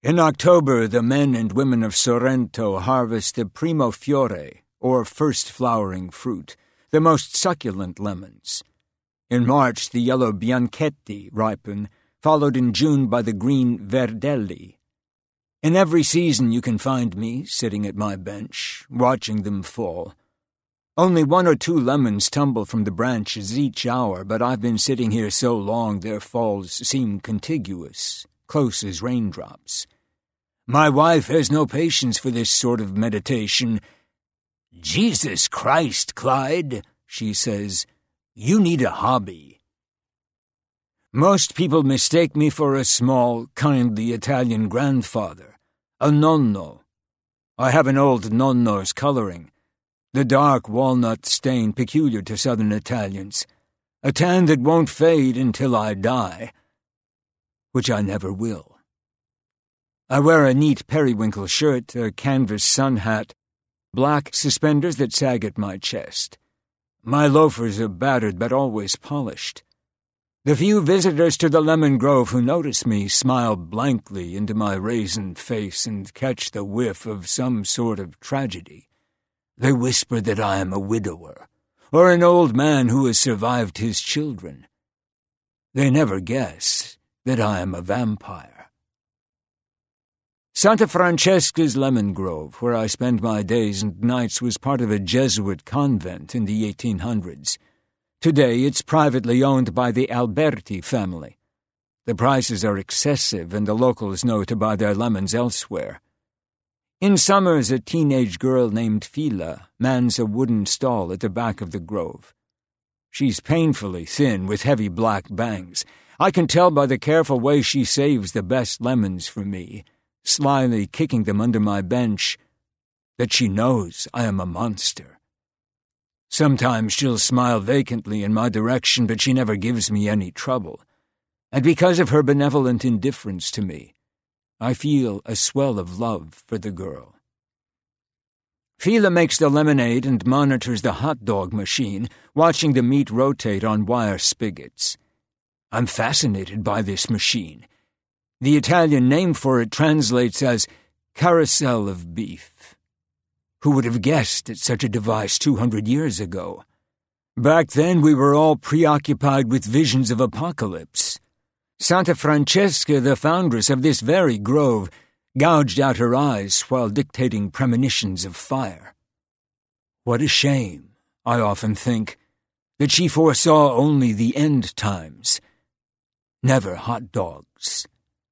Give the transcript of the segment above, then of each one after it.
In October, the men and women of Sorrento harvest the primo fiore, or first flowering fruit, the most succulent lemons. In March, the yellow bianchetti ripen, followed in June by the green verdelli. In every season you can find me, sitting at my bench, watching them fall. Only 1 or 2 lemons tumble from the branches each hour, but I've been sitting here so long their falls seem contiguous, close as raindrops. My wife has no patience for this sort of meditation. "Jesus Christ, Clyde," she says, "you need a hobby." Most people mistake me for a small, kindly Italian grandfather, a nonno. I have an old nonno's coloring, the dark walnut stain peculiar to southern Italians, a tan that won't fade until I die, which I never will. I wear a neat periwinkle shirt, a canvas sun hat, black suspenders that sag at my chest. My loafers are battered but always polished. The few visitors to the lemon grove who notice me smile blankly into my raisin face and catch the whiff of some sort of tragedy. They whisper that I am a widower, or an old man who has survived his children. They never guess that I am a vampire. Santa Francesca's lemon grove, where I spend my days and nights, was part of a Jesuit convent in the 1800s. Today it's privately owned by the Alberti family. The prices are excessive, and the locals know to buy their lemons elsewhere. In summers, a teenage girl named Fila mans a wooden stall at the back of the grove. She's painfully thin, with heavy black bangs. I can tell by the careful way she saves the best lemons for me, slyly kicking them under my bench, that she knows I am a monster. Sometimes she'll smile vacantly in my direction, but she never gives me any trouble. And because of her benevolent indifference to me, I feel a swell of love for the girl. Fila makes the lemonade and monitors the hot dog machine, watching the meat rotate on wire spigots. I'm fascinated by this machine. The Italian name for it translates as carousel of beef. Who would have guessed at such a device 200 years ago? Back then we were all preoccupied with visions of apocalypse. Santa Francesca, the foundress of this very grove, gouged out her eyes while dictating premonitions of fire. What a shame, I often think, that she foresaw only the end times, never hot dogs.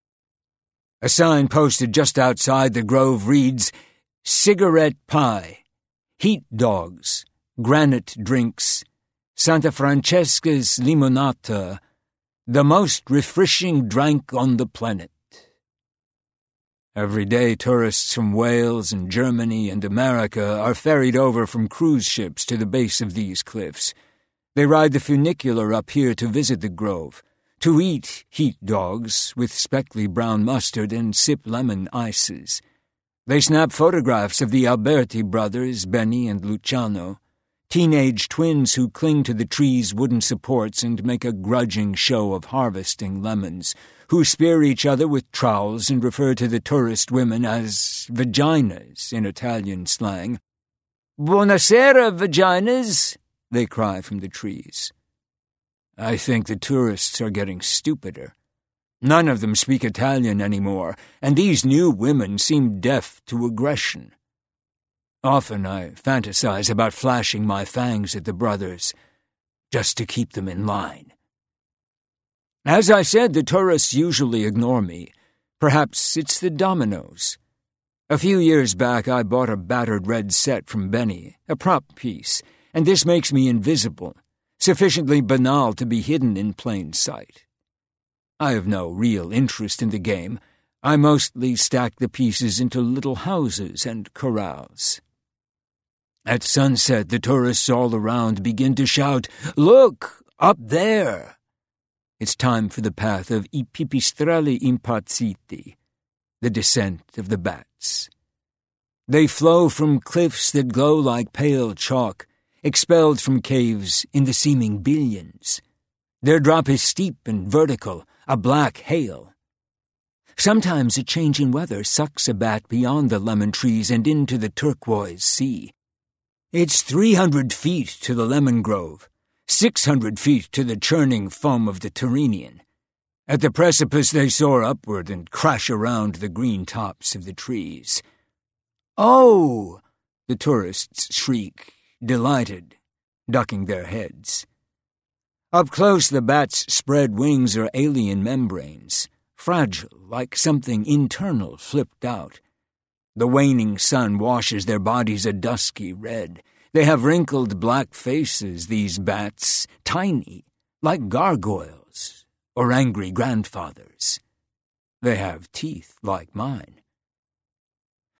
A sign posted just outside the grove reads, "Cigarette pie, heat dogs, granite drinks, Santa Francesca's limonata, the most refreshing drink on the planet." Every day tourists from Wales and Germany and America are ferried over from cruise ships to the base of these cliffs. They ride the funicular up here to visit the grove, to eat heat dogs with speckly brown mustard and sip lemon ices. They snap photographs of the Alberti brothers, Benny and Luciano, teenage twins who cling to the tree's wooden supports and make a grudging show of harvesting lemons, who spear each other with trowels and refer to the tourist women as vaginas in Italian slang. "Buonasera, vaginas," they cry from the trees. I think the tourists are getting stupider. None of them speak Italian anymore, and these new women seem deaf to aggression. Often I fantasize about flashing my fangs at the brothers, just to keep them in line. As I said, the tourists usually ignore me. Perhaps it's the dominoes. A few years back I bought a battered red set from Benny, a prop piece, and this makes me invisible, sufficiently banal to be hidden in plain sight. I have no real interest in the game. I mostly stack the pieces into little houses and corrals. At sunset, the tourists all around begin to shout, "Look, up there!" It's time for the path of I pipistrelli impazziti, the descent of the bats. They flow from cliffs that glow like pale chalk, expelled from caves in the seeming billions. Their drop is steep and vertical, a black hail. Sometimes a change in weather sucks a bat beyond the lemon trees and into the turquoise sea. It's 300 feet to the lemon grove, 600 feet to the churning foam of the Tyrrhenian. At the precipice they soar upward and crash around the green tops of the trees. "Oh!" the tourists shriek, delighted, ducking their heads. Up close the bats' spread wings are alien membranes, fragile like something internal flipped out. The waning sun washes their bodies a dusky red. They have wrinkled black faces, these bats, tiny, like gargoyles or angry grandfathers. They have teeth like mine.